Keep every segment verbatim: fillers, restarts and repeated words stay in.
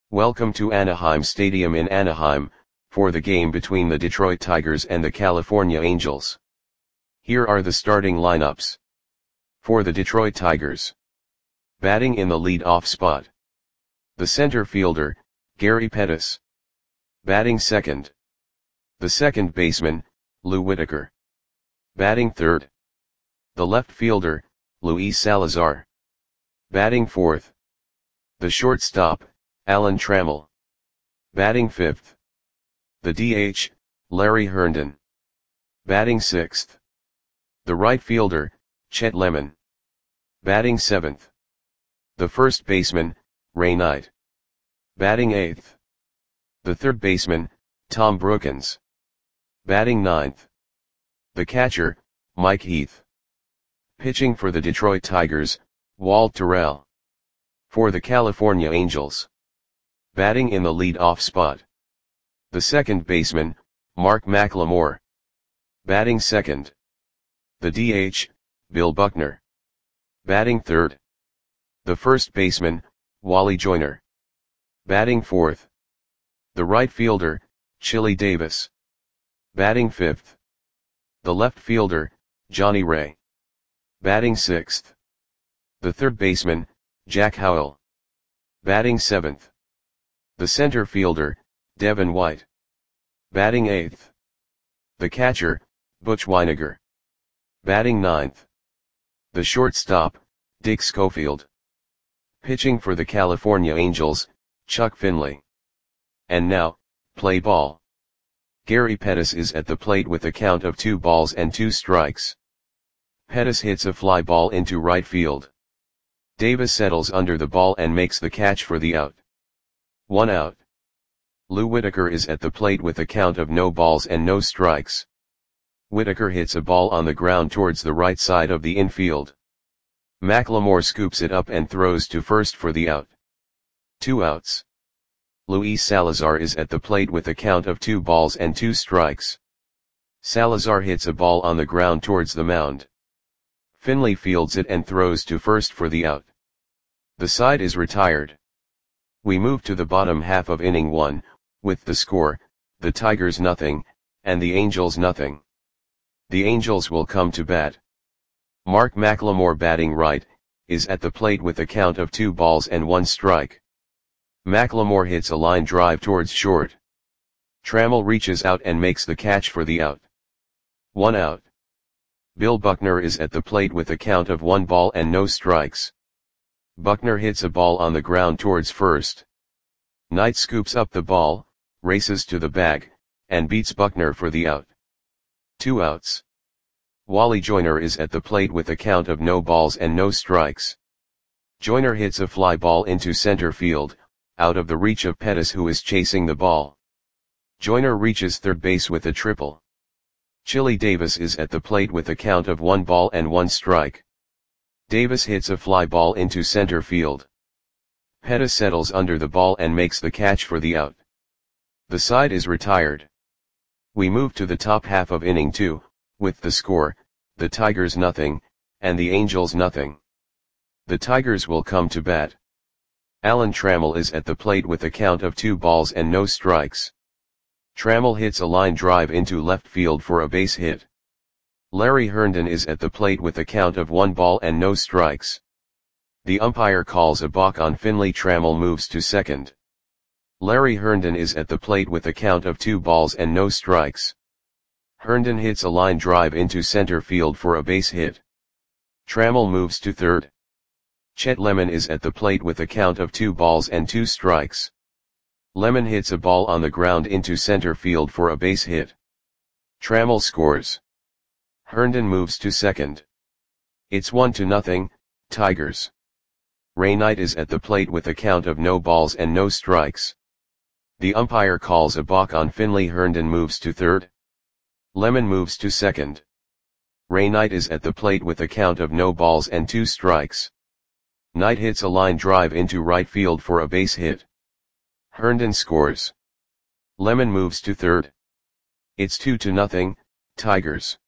Welcome to Anaheim Stadium in Anaheim, for the game between the Detroit Tigers and the California Angels. Here are the starting lineups. For the Detroit Tigers. Batting in the lead-off spot. The center fielder, Gary Pettis. Batting second. The second baseman, Lou Whitaker. Batting third. The left fielder, Luis Salazar. Batting fourth. The shortstop, Alan Trammell. Batting fifth. The D H, Larry Herndon. Batting sixth. The right fielder, Chet Lemon. Batting seventh. The first baseman, Ray Knight. Batting eighth. The third baseman, Tom Brookens. Batting ninth. The catcher, Mike Heath. Pitching for the Detroit Tigers, Walt Terrell. For the California Angels. Batting in the lead-off spot. The second baseman, Mark McLemore. Batting second. The D H, Bill Buckner. Batting third. The first baseman, Wally Joyner. Batting fourth. The right fielder, Chili Davis. Batting fifth. The left fielder, Johnny Ray. Batting sixth. The third baseman, Jack Howell. Batting seventh. The center fielder, Devin White. Batting eighth. The catcher, Butch Wynegar. Batting ninth. The shortstop, Dick Schofield. Pitching for the California Angels, Chuck Finley. And now, play ball. Gary Pettis is at the plate with a count of two balls and two strikes. Pettis hits a fly ball into right field. Davis settles under the ball and makes the catch for the out. One out. Lou Whitaker is at the plate with a count of no balls and no strikes. Whitaker hits a ball on the ground towards the right side of the infield. McLemore scoops it up and throws to first for the out. Two outs. Luis Salazar is at the plate with a count of two balls and two strikes. Salazar hits a ball on the ground towards the mound. Finley fields it and throws to first for the out. The side is retired. We move to the bottom half of inning one, with the score, the Tigers nothing, and the Angels nothing. The Angels will come to bat. Mark McLemore batting right, is at the plate with a count of two balls and one strike. McLemore hits a line drive towards short. Trammell reaches out and makes the catch for the out. One out. Bill Buckner is at the plate with a count of one ball and no strikes. Buckner hits a ball on the ground towards first. Knight scoops up the ball, races to the bag, and beats Buckner for the out. Two outs. Wally Joyner is at the plate with a count of no balls and no strikes. Joyner hits a fly ball into center field, out of the reach of Pettis who is chasing the ball. Joyner reaches third base with a triple. Chili Davis is at the plate with a count of one ball and one strike. Davis hits a fly ball into center field. Pettis settles under the ball and makes the catch for the out. The side is retired. We move to the top half of inning two, with the score, the Tigers nothing, and the Angels nothing. The Tigers will come to bat. Alan Trammell is at the plate with a count of two balls and no strikes. Trammell hits a line drive into left field for a base hit. Larry Herndon is at the plate with a count of one ball and no strikes. The umpire calls a balk on Finley. Trammell moves to second. Larry Herndon is at the plate with a count of two balls and no strikes. Herndon hits a line drive into center field for a base hit. Trammell moves to third. Chet Lemon is at the plate with a count of two balls and two strikes. Lemon hits a ball on the ground into center field for a base hit. Trammell scores. Herndon moves to second. It's one to nothing, Tigers. Ray Knight is at the plate with a count of no balls and no strikes. The umpire calls a balk on Finley. Herndon moves to third. Lemon moves to second. Ray Knight is at the plate with a count of no balls and two strikes. Knight hits a line drive into right field for a base hit. Herndon scores. Lemon moves to third. It's two to nothing, Tigers.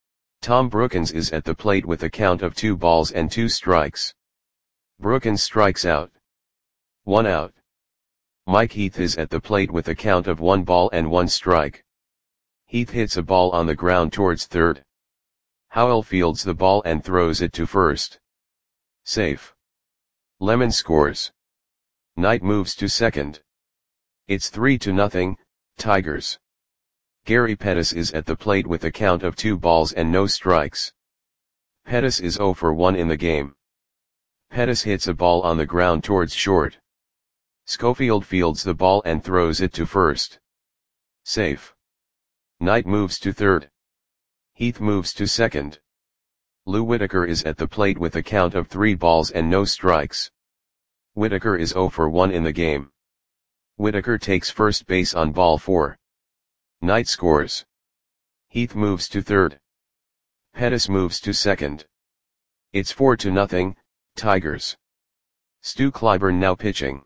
Tom Brookens is at the plate with a count of two balls and two strikes. Brookens strikes out. One out. Mike Heath is at the plate with a count of one ball and one strike. Heath hits a ball on the ground towards third. Howell fields the ball and throws it to first. Safe. Lemon scores. Knight moves to second. It's three to nothing, Tigers. Gary Pettis is at the plate with a count of two balls and no strikes. Pettis is zero for one in the game. Pettis hits a ball on the ground towards short. Schofield fields the ball and throws it to first. Safe. Knight moves to third. Heath moves to second. Lou Whitaker is at the plate with a count of three balls and no strikes. Whitaker is zero for one in the game. Whitaker takes first base on ball four. Knight scores. Heath moves to third. Pettis moves to second. It's four to nothing, Tigers. Stu Clyburn now pitching.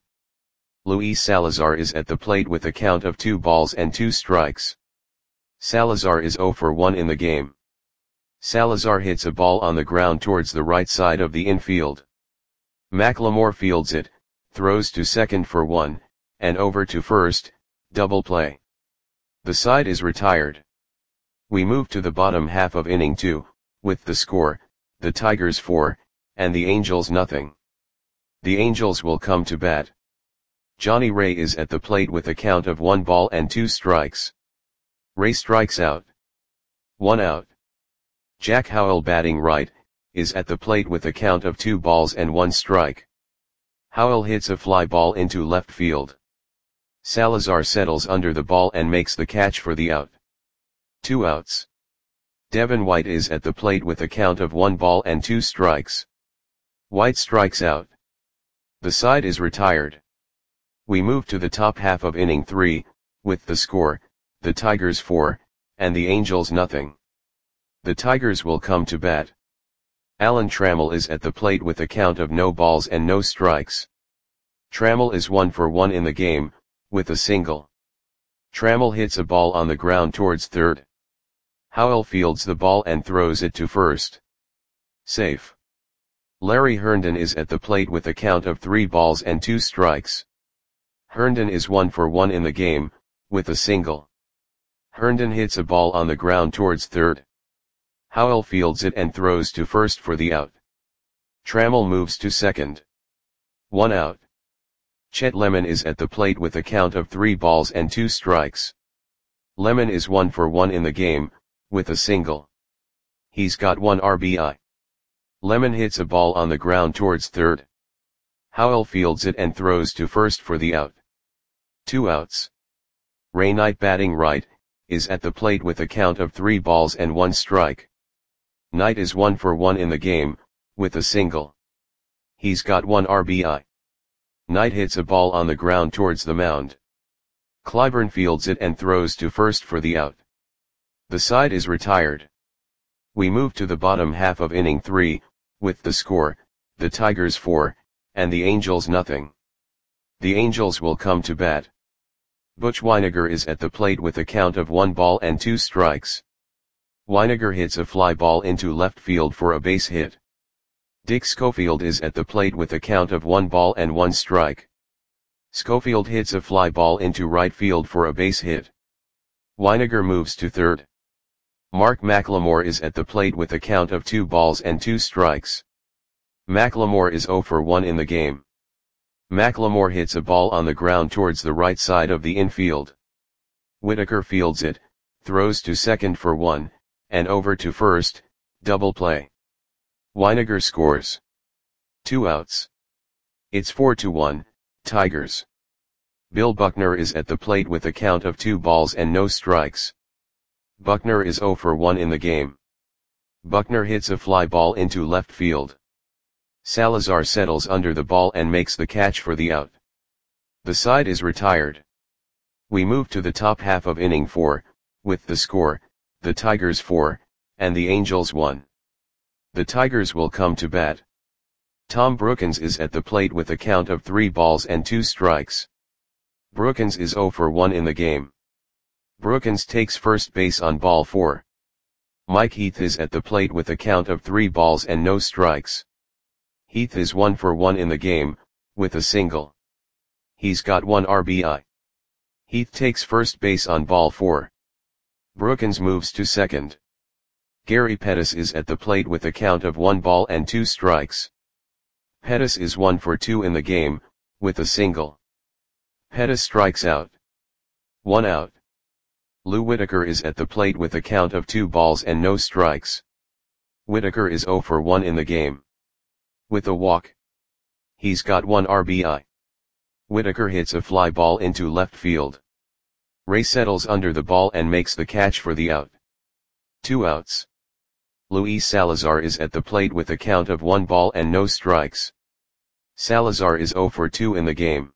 Luis Salazar is at the plate with a count of two balls and two strikes. Salazar is zero for one in the game. Salazar hits a ball on the ground towards the right side of the infield. McLemore fields it, throws to second for one, and over to first, double play. The side is retired. We move to the bottom half of inning two, with the score, the Tigers four, and the Angels nothing. The Angels will come to bat. Johnny Ray is at the plate with a count of one ball and two strikes. Ray strikes out. One out. Jack Howell batting right, is at the plate with a count of two balls and one strike. Howell hits a fly ball into left field. Salazar settles under the ball and makes the catch for the out. Two outs. Devin White is at the plate with a count of one ball and two strikes. White strikes out. The side is retired. We move to the top half of inning three, with the score, the Tigers four, and the Angels nothing. The Tigers will come to bat. Alan Trammell is at the plate with a count of no balls and no strikes. Trammell is one for one in the game, with a single. Trammell hits a ball on the ground towards third. Howell fields the ball and throws it to first. Safe. Larry Herndon is at the plate with a count of three balls and two strikes. Herndon is one for one in the game, with a single. Herndon hits a ball on the ground towards third. Howell fields it and throws to first for the out. Trammell moves to second. One out. Chet Lemon is at the plate with a count of three balls and two strikes. Lemon is one for one in the game, with a single. He's got one R B I. Lemon hits a ball on the ground towards third. Howell fields it and throws to first for the out. Two outs. Ray Knight batting right, is at the plate with a count of three balls and one strike. Knight is one for one in the game, with a single. He's got one R B I. Knight hits a ball on the ground towards the mound. Clyburn fields it and throws to first for the out. The side is retired. We move to the bottom half of inning three, with the score, the Tigers four, and the Angels nothing. The Angels will come to bat. Butch Wynegar is at the plate with a count of one ball and two strikes. Wynegar hits a fly ball into left field for a base hit. Dick Schofield is at the plate with a count of one ball and one strike. Schofield hits a fly ball into right field for a base hit. Wynegar moves to third. Mark McLemore is at the plate with a count of two balls and two strikes. McLemore is zero for one in the game. McLemore hits a ball on the ground towards the right side of the infield. Whitaker fields it, throws to second for one, and over to first, double play. Wynegar scores. Two outs. It's four to one, Tigers. Bill Buckner is at the plate with a count of two balls and no strikes. Buckner is zero for one in the game. Buckner hits a fly ball into left field. Salazar settles under the ball and makes the catch for the out. The side is retired. We move to the top half of inning four, with the score, the Tigers four, and the Angels one. The Tigers will come to bat. Tom Brookins is at the plate with a count of three balls and two strikes. Brookins is zero for one in the game. Brookins takes first base on ball four. Mike Heath is at the plate with a count of three balls and no strikes. Heath is one for one in the game, with a single. He's got one R B I. Heath takes first base on ball four. Brookins moves to second. Gary Pettis is at the plate with a count of one ball and two strikes. Pettis is one for two in the game, with a single. Pettis strikes out. One out. Lou Whitaker is at the plate with a count of two balls and no strikes. Whitaker is zero for one in the game. With a walk. He's got one R B I. Whitaker hits a fly ball into left field. Ray settles under the ball and makes the catch for the out. Two outs. Luis Salazar is at the plate with a count of one ball and no strikes. Salazar is zero for two in the game.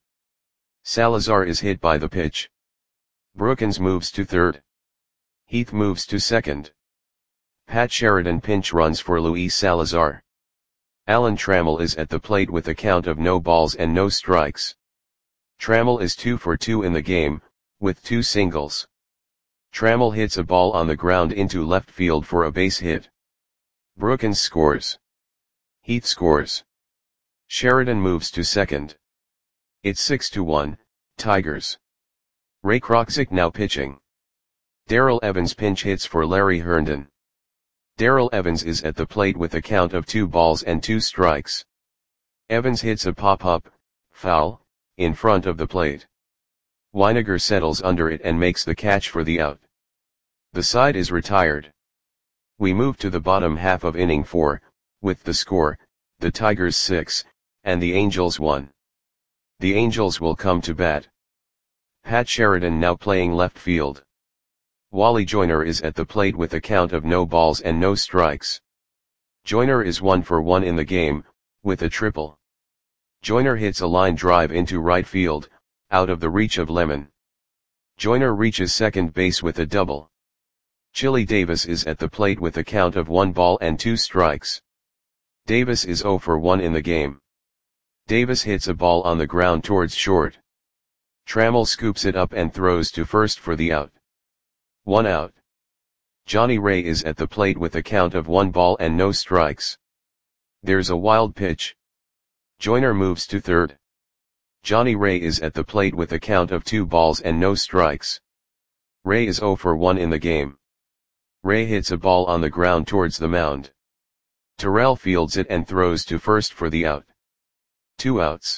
Salazar is hit by the pitch. Brookins moves to third. Heath moves to second. Pat Sheridan pinch runs for Luis Salazar. Alan Trammell is at the plate with a count of no balls and no strikes. Trammell is two for two in the game, with two singles. Trammell hits a ball on the ground into left field for a base hit. Brookins scores. Heath scores. Sheridan moves to second. It's six to one, Tigers. Ray Kroczek now pitching. Darrell Evans pinch hits for Larry Herndon. Darrell Evans is at the plate with a count of two balls and two strikes. Evans hits a pop-up, foul, in front of the plate. Weiniger settles under it and makes the catch for the out. The side is retired. We move to the bottom half of inning four, with the score, the Tigers six, and the Angels one. The Angels will come to bat. Pat Sheridan now playing left field. Wally Joyner is at the plate with a count of no balls and no strikes. Joyner is one for one in the game, with a triple. Joyner hits a line drive into right field, out of the reach of Lemon. Joyner reaches second base with a double. Chili Davis is at the plate with a count of one ball and two strikes. Davis is zero for one in the game. Davis hits a ball on the ground towards short. Trammell scoops it up and throws to first for the out. One out. Johnny Ray is at the plate with a count of one ball and no strikes. There's a wild pitch. Joyner moves to third. Johnny Ray is at the plate with a count of two balls and no strikes. Ray is zero for one in the game. Ray hits a ball on the ground towards the mound. Terrell fields it and throws to first for the out. Two outs.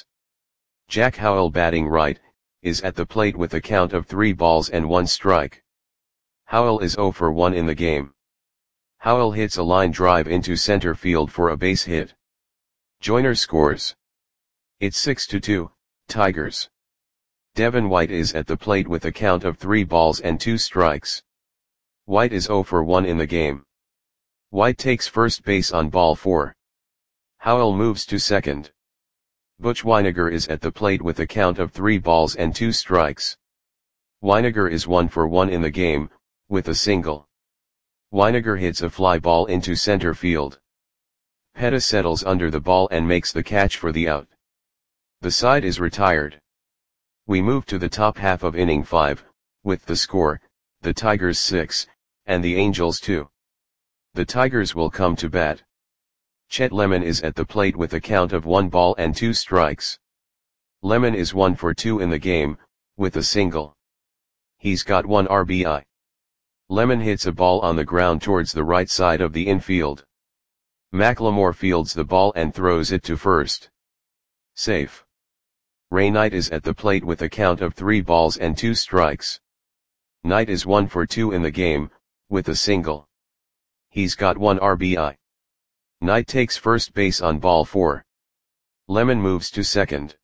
Jack Howell batting right, is at the plate with a count of three balls and one strike. Howell is zero for one in the game. Howell hits a line drive into center field for a base hit. Joyner scores. It's six to two, Tigers. Devin White is at the plate with a count of three balls and two strikes. White is zero for one in the game. White takes first base on ball four. Howell moves to second. Butch Weiniger is at the plate with a count of three balls and two strikes. Weiniger is one for one in the game, with a single. Weiniger hits a fly ball into center field. Pettis settles under the ball and makes the catch for the out. The side is retired. We move to the top half of inning five, with the score, the Tigers six, and the Angels two. The Tigers will come to bat. Chet Lemon is at the plate with a count of one ball and two strikes. Lemon is one for two in the game, with a single. He's got one R B I. Lemon hits a ball on the ground towards the right side of the infield. McLemore fields the ball and throws it to first. Safe. Ray Knight is at the plate with a count of three balls and two strikes. Knight is one for two in the game, with a single. He's got one R B I. Knight takes first base on ball four. Lemon moves to second.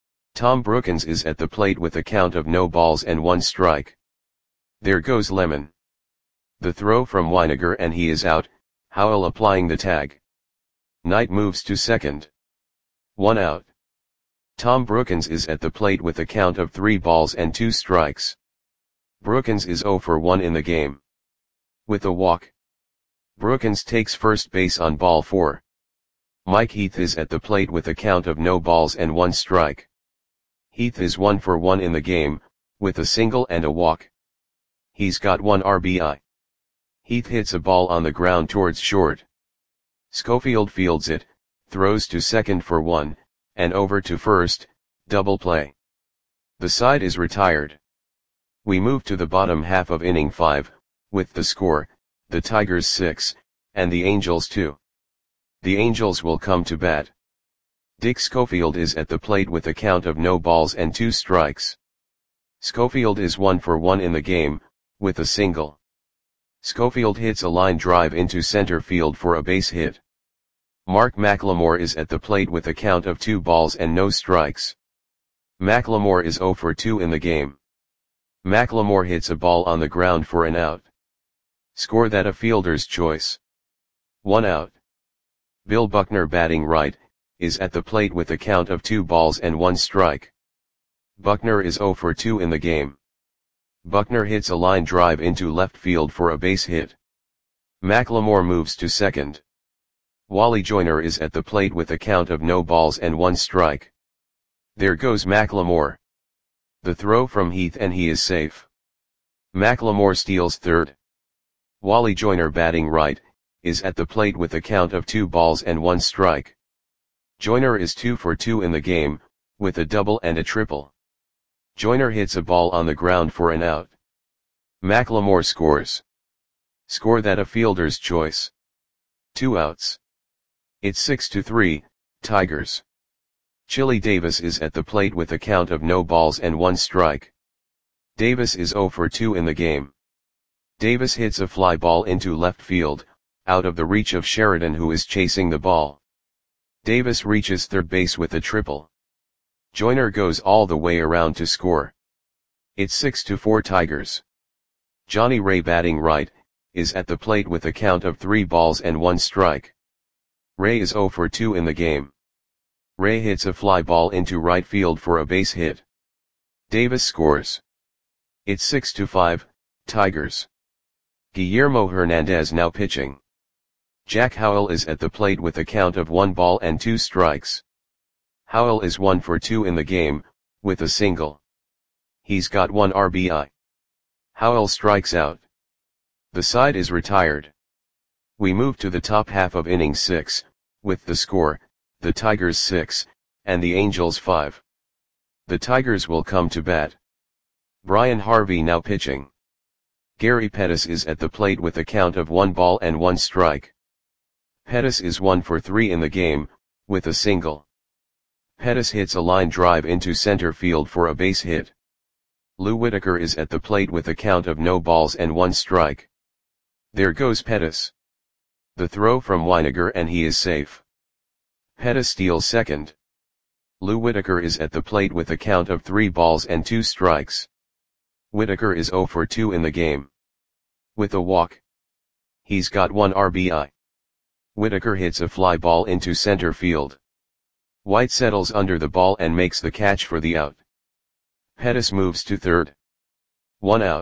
Tom Brookins is at the plate with a count of no balls and one strike. There goes Lemon. The throw from Weiniger and he is out, Howell applying the tag. Knight moves to second. One out. Tom Brookins is at the plate with a count of three balls and two strikes. Brookins is zero for one in the game. With a walk. Brookins takes first base on ball four. Mike Heath is at the plate with a count of no balls and one strike. Heath is one for one in the game, with a single and a walk. He's got one R B I. Heath hits a ball on the ground towards short. Schofield fields it, throws to second for one, and over to first, double play. The side is retired. We move to the bottom half of inning five, with the score, the Tigers six, and the Angels two. The Angels will come to bat. Dick Schofield is at the plate with a count of no balls and two strikes. Schofield is one for one in the game, with a single. Schofield hits a line drive into center field for a base hit. Mark McLemore is at the plate with a count of two balls and no strikes. McLemore is zero for two in the game. McLemore hits a ball on the ground for an out. Score that a fielder's choice. One out. Bill Buckner, batting right, is at the plate with a count of two balls and one strike. Buckner is zero for two in the game. Buckner hits a line drive into left field for a base hit. McLemore moves to second. Wally Joyner is at the plate with a count of no balls and one strike. There goes McLemore. The throw from Heath and he is safe. McLemore steals third. Wally Joyner, batting right, is at the plate with a count of two balls and one strike. Joyner is two for two in the game, with a double and a triple. Joyner hits a ball on the ground for an out. McLemore scores. Score that a fielder's choice. Two outs. It's six to three, Tigers. Chili Davis is at the plate with a count of no balls and one strike. Davis is zero for two in the game. Davis hits a fly ball into left field, out of the reach of Sheridan, who is chasing the ball. Davis reaches third base with a triple. Joyner goes all the way around to score. It's six to four Tigers. Johnny Ray, batting right, is at the plate with a count of three balls and one strike. Ray is zero for two in the game. Ray hits a fly ball into right field for a base hit. Davis scores. It's six to five, Tigers. Guillermo Hernandez now pitching. Jack Howell is at the plate with a count of one ball and two strikes. Howell is one for two in the game, with a single. He's got one R B I. Howell strikes out. The side is retired. We move to the top half of inning six, with the score, the Tigers six, and the Angels five. The Tigers will come to bat. Brian Harvey now pitching. Gary Pettis is at the plate with a count of one ball and one strike. Pettis is one for three in the game, with a single. Pettis hits a line drive into center field for a base hit. Lou Whitaker is at the plate with a count of no balls and one strike. There goes Pettis. The throw from Weiniger and he is safe. Pettis steals second. Lou Whitaker is at the plate with a count of three balls and two strikes. Whitaker is zero for two in the game. With a walk. He's got one R B I. Whitaker hits a fly ball into center field. White settles under the ball and makes the catch for the out. Pettis moves to third. One out.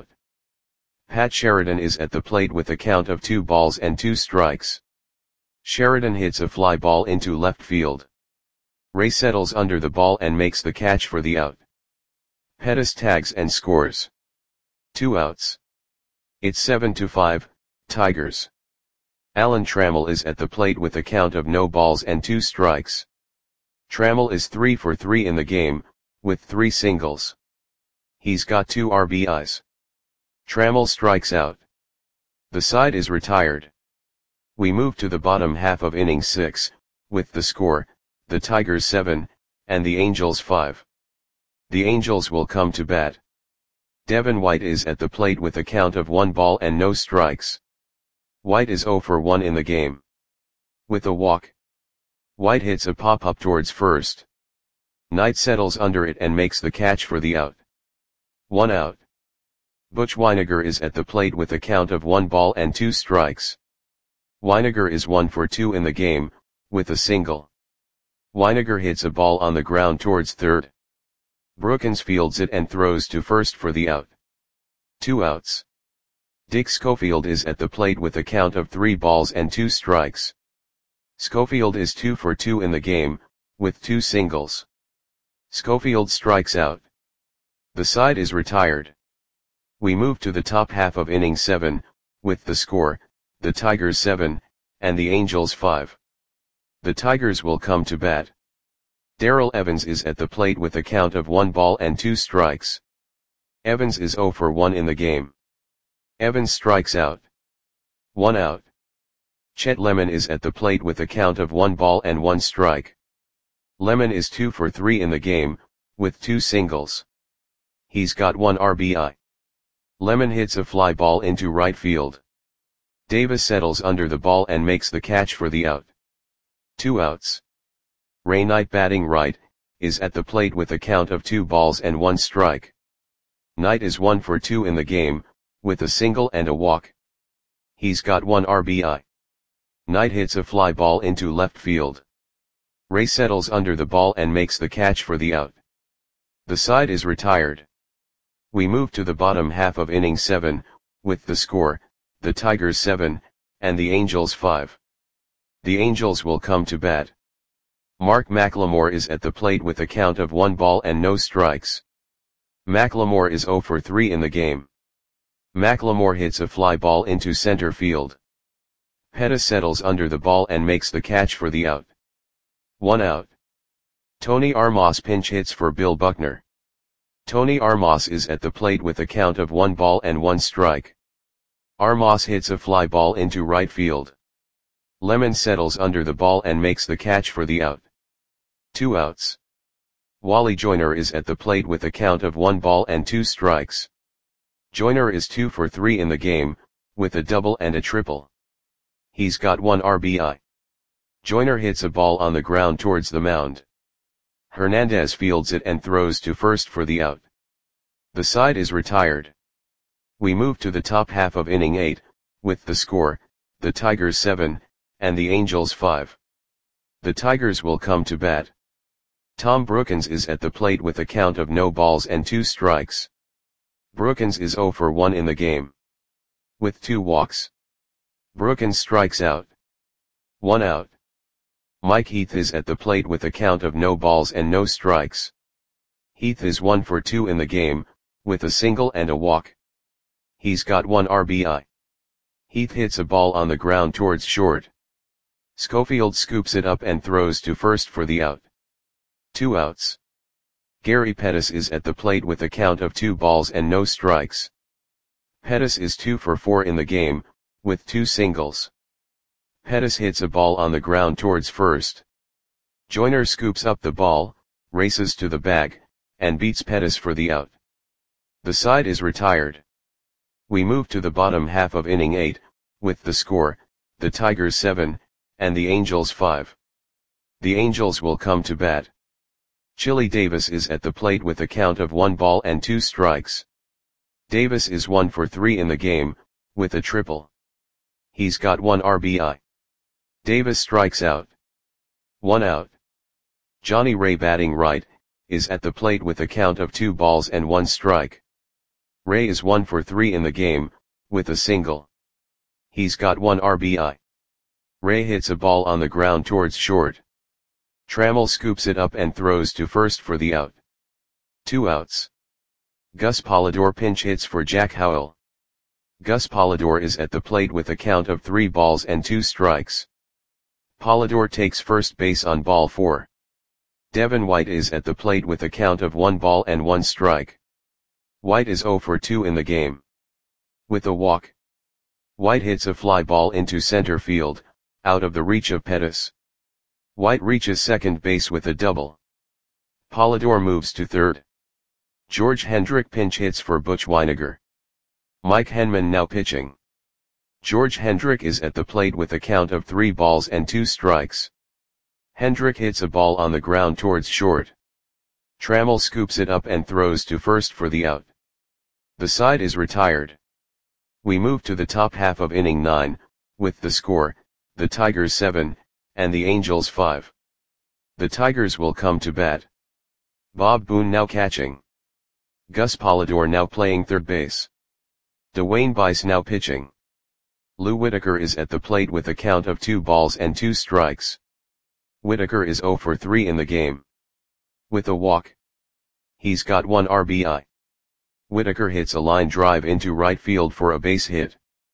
Pat Sheridan is at the plate with a count of two balls and two strikes. Sheridan hits a fly ball into left field. Ray settles under the ball and makes the catch for the out. Pettis tags and scores. Two outs. It's seven to five, Tigers. Alan Trammell is at the plate with a count of no balls and two strikes. Trammell is three for three in the game, with three singles. He's got two R B Is. Trammell strikes out. The side is retired. We move to the bottom half of inning six, with the score, the Tigers seven, and the Angels five. The Angels will come to bat. Devin White is at the plate with a count of one ball and no strikes. White is zero for one in the game. With a walk. White hits a pop-up towards first. Knight settles under it and makes the catch for the out. One out. Butch Weiniger is at the plate with a count of one ball and two strikes. Weiniger is one for two in the game, with a single. Weiniger hits a ball on the ground towards third. Brookins fields it and throws to first for the out. Two outs. Dick Schofield is at the plate with a count of three balls and two strikes. Schofield is two for two in the game, with two singles. Schofield strikes out. The side is retired. We move to the top half of inning seven, with the score, the Tigers seven, and the Angels five. The Tigers will come to bat. Darrell Evans is at the plate with a count of one ball and two strikes. Evans is zero for one in the game. Evans strikes out. One out. Chet Lemon is at the plate with a count of one ball and one strike. Lemon is two for three in the game, with two singles. He's got one R B I. Lemon hits a fly ball into right field. Davis settles under the ball and makes the catch for the out. Two outs. Ray Knight, batting right, is at the plate with a count of two balls and one strike. Knight is one for two in the game, with a single and a walk. He's got one R B I. Knight hits a fly ball into left field. Ray settles under the ball and makes the catch for the out. The side is retired. We move to the bottom half of inning seven, with the score, the Tigers seven, and the Angels five. The Angels will come to bat. Mark McLemore is at the plate with a count of one ball and no strikes. McLemore is zero for three in the game. McLemore hits a fly ball into center field. Pettis settles under the ball and makes the catch for the out. One out. Tony Armas pinch hits for Bill Buckner. Tony Armas is at the plate with a count of one ball and one strike. Armas hits a fly ball into right field. Lemon settles under the ball and makes the catch for the out. Two outs. Wally Joyner is at the plate with a count of one ball and two strikes. Joyner is two for three in the game, with a double and a triple. He's got one R B I. Joyner hits a ball on the ground towards the mound. Hernandez fields it and throws to first for the out. The side is retired. We move to the top half of inning eight, with the score, the Tigers seven, and the Angels five. The Tigers will come to bat. Tom Brookins is at the plate with a count of no balls and two strikes. Brookins is zero for one in the game. With two walks. Brookins strikes out. One out. Mike Heath is at the plate with a count of no balls and no strikes. Heath is one for two in the game, with a single and a walk. He's got one R B I. Heath hits a ball on the ground towards short. Schofield scoops it up and throws to first for the out. Two outs. Gary Pettis is at the plate with a count of two balls and no strikes. Pettis is two for four in the game, with two singles. Pettis hits a ball on the ground towards first. Joyner scoops up the ball, races to the bag, and beats Pettis for the out. The side is retired. We move to the bottom half of inning eight, with the score, the Tigers seven, and the Angels five. The Angels will come to bat. Chili Davis is at the plate with a count of one ball and two strikes. Davis is one for three in the game, with a triple. He's got one R B I. Davis strikes out. One out. Johnny Ray, batting right, is at the plate with a count of two balls and one strike. Ray is one for three in the game, with a single. He's got one R B I. Ray hits a ball on the ground towards short. Trammell scoops it up and throws to first for the out. Two outs. Gus Polidor pinch hits for Jack Howell. Gus Polidor is at the plate with a count of three balls and two strikes. Polidor takes first base on ball four. Devin White is at the plate with a count of one ball and one strike. White is zero for two in the game. With a walk. White hits a fly ball into center field, out of the reach of Pettis. White reaches second base with a double. Polidor moves to third. George Hendrick pinch hits for Butch Weiniger. Mike Henman now pitching. George Hendrick is at the plate with a count of three balls and two strikes. Hendrick hits a ball on the ground towards short. Trammell scoops it up and throws to first for the out. The side is retired. We move to the top half of inning nine, with the score, the Tigers seven, and the Angels five. The Tigers will come to bat. Bob Boone now catching. Gus Polidor now playing third base. Dwayne Bice now pitching. Lou Whitaker is at the plate with a count of two balls and two strikes. Whitaker is zero for three in the game. With a walk. He's got one R B I. Whitaker hits a line drive into right field for a base hit.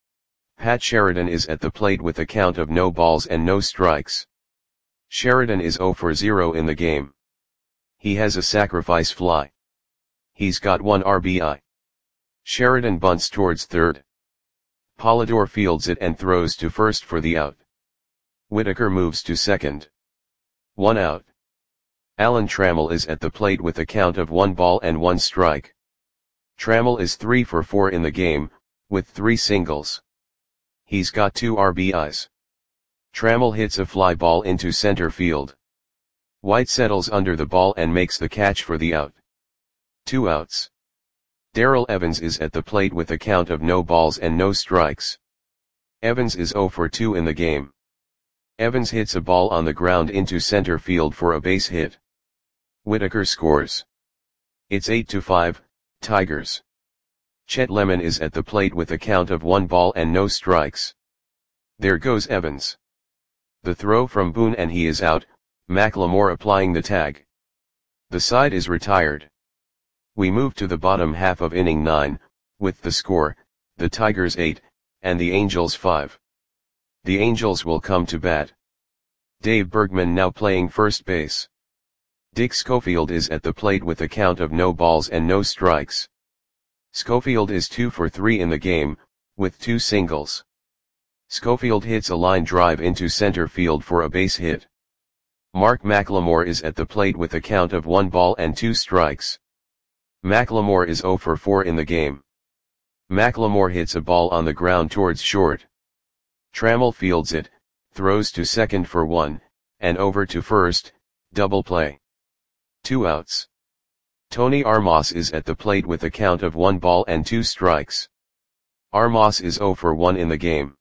Pat Sheridan is at the plate with a count of no balls and no strikes. Sheridan is zero for zero in the game. He has a sacrifice fly. He's got one R B I. Sheridan bunts towards third. Polidor fields it and throws to first for the out. Whitaker moves to second. One out. Alan Trammell is at the plate with a count of one ball and one strike. Trammell is three for four in the game, with three singles. He's got two R B Is. Trammell hits a fly ball into center field. White settles under the ball and makes the catch for the out. Two outs. Darrell Evans is at the plate with a count of no balls and no strikes. Evans is zero for two in the game. Evans hits a ball on the ground into center field for a base hit. Whitaker scores. It's eight to five, Tigers. Chet Lemon is at the plate with a count of one ball and no strikes. There goes Evans. The throw from Boone and he is out, McLemore applying the tag. The side is retired. We move to the bottom half of inning nine, with the score, the Tigers eight, and the Angels five. The Angels will come to bat. Dave Bergman now playing first base. Dick Schofield is at the plate with a count of no balls and no strikes. Schofield is two for three in the game, with two singles. Schofield hits a line drive into center field for a base hit. Mark McLemore is at the plate with a count of one ball and two strikes. McLemore is zero for four in the game. McLemore hits a ball on the ground towards short. Trammell fields it, throws to second for one, and over to first, double play. Two outs. Tony Armas is at the plate with a count of one ball and two strikes. Armas is zero for one in the game.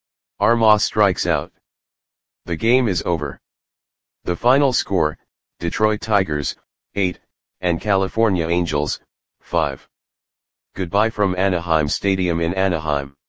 Armas strikes out. The game is over. The final score, Detroit Tigers, eight, and California Angels, five. Goodbye from Anaheim Stadium in Anaheim.